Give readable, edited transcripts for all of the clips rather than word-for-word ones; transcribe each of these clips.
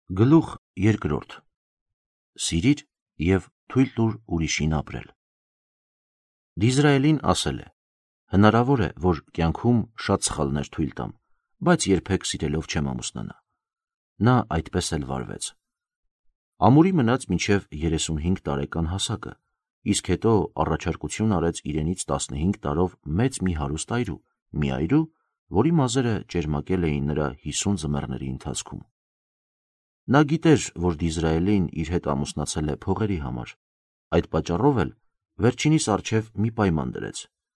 Գլուխ երկրորդ. Սիրիր և թույլ տուր ուրիշին ապրել։ Դիզրայելին ասել է. հնարավոր է, որ կյանքում շատ սխալներ թույլ տամ, բայց երբեք սիրելով չեմ ամուսնանա։ Նա այդպես էլ վարվեց։ Ամուրի մնաց մինչև 35 տարեկան հասակը, իսկ հետո առաջարկություն արեց իրենից 15 տարով մեծ մի հարուստ այրու, մի այրու, որի մազերը ճերմակել էին նրա 50 ձմեռների ընթացքում։ Նա գիտեր, որ Դիզրայելին իր հետ ամուսնացել է փողերի համար, այդ պատճառով էլ վերջինիս առջև մի պայման դրեց։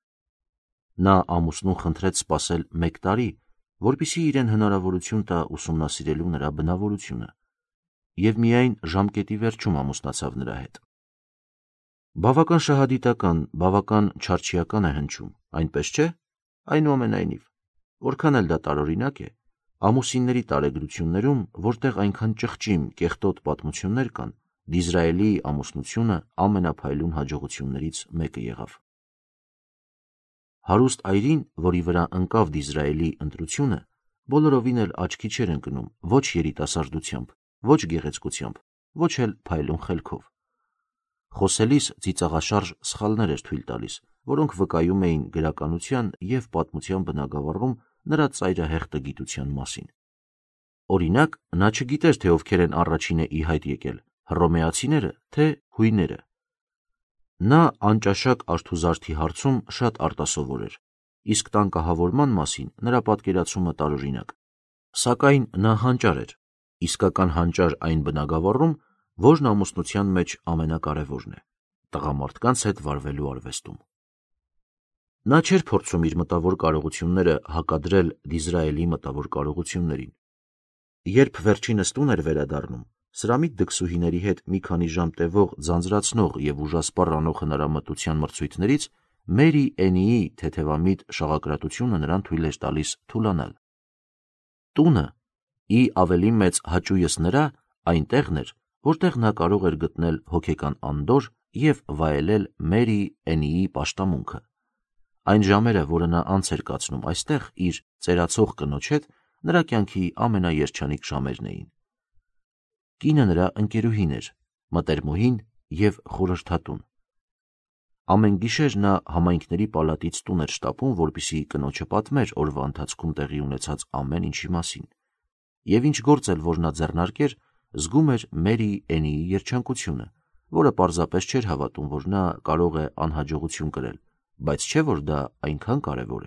Նա ամուսնուն խնդրեց սպասել 1 տարի, որպեսզի իրեն հնարավորություն տա ուսումնասիրելու նրա բնավորությունը, և միայն ժամկետի վերջում ամուսնացավ նրա հետ։ Բավական շահադիտական, բավական չարչիական է հնչում, այնպես չէ՞։ Այնուամենայնիվ, որքան էլ դա տարօրինակ է, ամուսինների տարեգրություններում, որտեղ այնքան ճղճիմ, կեղտոտ պատմություններ կան, Դիզրայելի ամուսնությունը ամենափայլուն հաջողություններից մեկը եղավ։ Հարուստ այրին, որի վրա ընկավ Դիզրայելի ընտրությունը, բոլորովին էլ աչքի չէր ընկնում ոչ երիտասարդությամբ, ոչ գեղեցկությամբ, ոչ էլ փայլուն խելքով։ Խոսելիս ծիծաղաշարժ սխալներ էր թույլ տալիս, որոնք վկայում էին գրականության և պատմության բնագավառում նրա ծայրահեղ տգիտության մասին։ Օրինակ, նա չգիտեր, թե ովքեր են առաջինը ի հայտ եկել՝ հռոմեացիները, թե հույները։ Նա անճաշակ արթուզարդի հարցում շատ արտասովոր էր, իսկ տան կահավորման մասին նրա պատկերացումը տարօրինակ։ Սակայն նա հանճար էր, իսկական հանճար այն բնագավառում, որն ամուսնության մեջ ամենակարևորն է՝ տղամարդկանց հետ վարվելու արվեստում։ Նա չէր փորձում իր մտավոր կարողությունները հակադրել Դիզրայելի մտավոր կարողություններին։ Երբ վերջինս տուն էր վերադառնում, սրամիտ դքսուհիների հետ մի քանի ժամ տևող ձանձրացնող և ուժասպառ անող հնարամտության մրցույթներից Մերի Էնիի թեթևամիտ շաղակրատությունը նրան թույլ էր տալիս թուլանալ։ Տունը, ի ավելի մեծ հաճույս նրա, այն տեղն էր, որտեղ նա կարող էր գտնել հոգեկան անդորր և վայելել Մերի Էնիի պաշտամունքը։ Այն ժամերը, որը նա անց էր կացնում այստեղ իր ծերացող կնոջ հետ, նրա կյանքի ամենաերջանիկ ժամերն էին։ Կինը նրա ընկերուհին էր, մտերմուհին և խորհրդատուն։ Ամեն գիշեր նա համայնքների պալատից տուն էր շտապում, որպեսզի կնոջը պատմեր օրվա ընթացքում տեղի ունեցած ամեն ինչի մասին, և ինչ գործ էլ որ նա ձեռնարկեր, զգում էր Մերի Էնիի երջանկությունը, որը պարզապես չէր հավատում, որ նա կարող է անհաջողություն կրել, բայց չէ որ դա այնքան կարևոր է։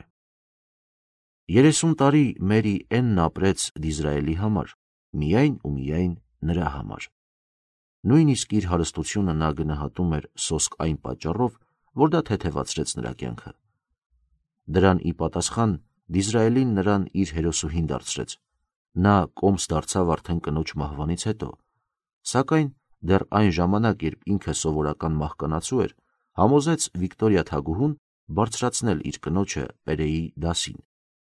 30 տարի Մերի Էնն ապրեց Դիզրայելի համար, միայն ու միայն նրա համար։ Նույնիսկ իր հարստությունը նա գնահատում էր սոսկ այն պատճառով, որ դա թեթևացրեց նրա կյանքը։ Դրան ի պատասխան Դիզրայելին նրան իր հերոսուհին դարձրեց։ Նա կոմս դարձավ արդեն կնոջ մահվանից հետո, սակայն դեռ այն ժամանակ, երբ ինքը սովորական մահկանացու էր, համոզեց Վիկտորիա թագուհուն բարձրացնել իր կնոջը Պերեի դասին։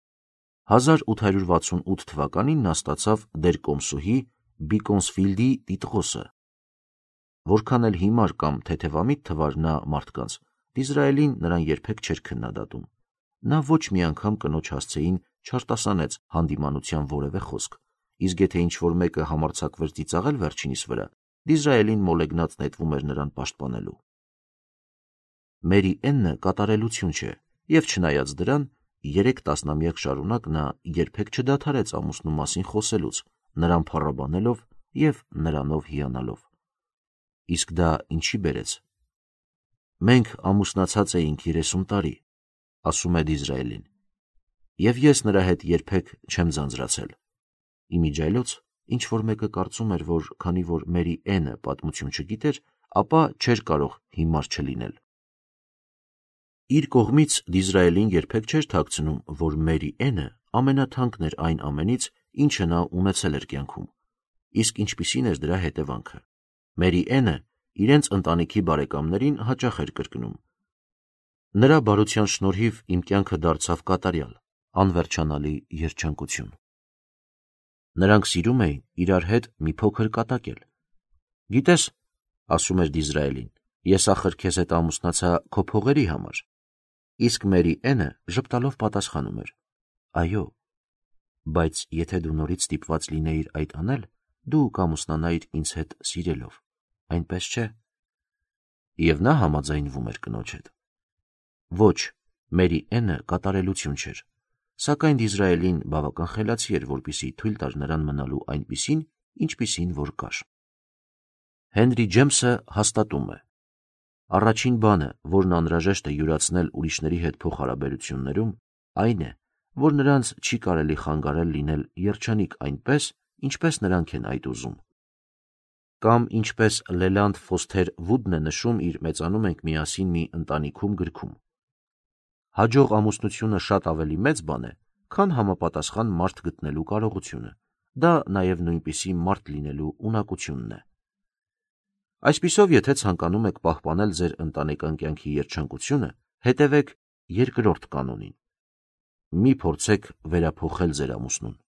1868 թվականին նա ստացավ դերկոմսուհի Բիկոնսֆիլդի տիտղոսը։ Որքան էլ հիմար կամ թեթևամիտ թվար նա մարդկանց, Դիզրայելին նրան երբեք չէր քննադատում։ Նա ոչ մի անգամ կնոջ հասցեին չարտասանեց հանդիմանության որևէ խոսք, իսկ եթե ինչ-որ մեկը համարձակվեր ծիծաղել վերջինիս վրա, Դիզրայելին մոլեգնած նետվում էր նրան պաշտպանելու։ Մերի Էննը կատարելություն չէ, և չնայած դրան, 3 տասնամյակ շարունակ նա երբեք չդադարեց ամուսնու մասին խոսելուց, նրան փառաբանելով և նրանով հիանալով։ Իսկ դա ինչի բերեց։ Մենք ամուսնացած էինք 30 տարի, ասում է Դիզրայելին, և ես նրա հետ երբեք չեմ ձանձրացել։ Իմիջիայլոց ինչ-որ մեկը կարծում էր, որ քանի որ Մերի Էնը պատմություն չգիտեր, ապա չէր կարող հիմար չլինել։ Իր կողմից Դիզրայելին երբեք չէր թաքցնում, որ Մերի Էնը ամենաթանկն էր այն ամենից, ինչը նա ունեցել էր կյանքում։ Իսկ ինչպիսին էր դրա հետևանքը։ Մերի Էնը իրենց ընտանիքի բարեկամներին հաճախ էր կրկնում. նրա բարության շնորհիվ իմ կյանքը դարձավ կատարյալ, անվերջանալի երջանկություն։ Նրանք սիրում էին իրար հետ մի փոքր կատակել։ Գիտես, ասում էր Դիզրայելին, ես ախր քեզ հետ ամուսնացա քո փողերի համար։ Իսկ Մերի Էնը ժպտալով պատասխանում էր. այո, բայց եթե դու նորից ստիպված լինեիր այդ անել, դու կամուսնանայիր ինձ հետ սիրելով, այնպես չէ։ Եվ նա համաձայնվում էր կնոջ հետ։ Ոչ, Մերի Էնը կատարելություն չէր, սակայն Դիզրայելին բավական խելացի էր, որպեսզի թույլ տար նրան մնալու այնպիսին, ինչպիսին որ կար։ Հենրի Ջեյմսը հաստատում է. առաջին բանը, որն անհրաժեշտ է յուրացնել ուրիշների հետ փոխհարաբերություններում, այն է, որ նրանց չի կարելի խանգարել լինել երջանիկ այնպես, ինչպես նրանք են այդ ուզում։ Կամ ինչպես Լելանդ Ֆոստեր Վուդն է նշում իր «Մեծանում ենք միասին մի ընտանիքում» գրքում. հաջող ամուսնությունը շատ ավելի մեծ բան է, քան համապատասխան մարդ գտնելու կարողությունը, դա նաև նույնպիսի մարդ լինելու ունակությունն է։ Այսպիսով, եթե ցանկանում եք պահպանել ձեր ընտանեկան կյանքի երջանկությունը, հետևեք երկրորդ կանոնին. մի փորձեք վերափոխել ձեր ամուսնուն։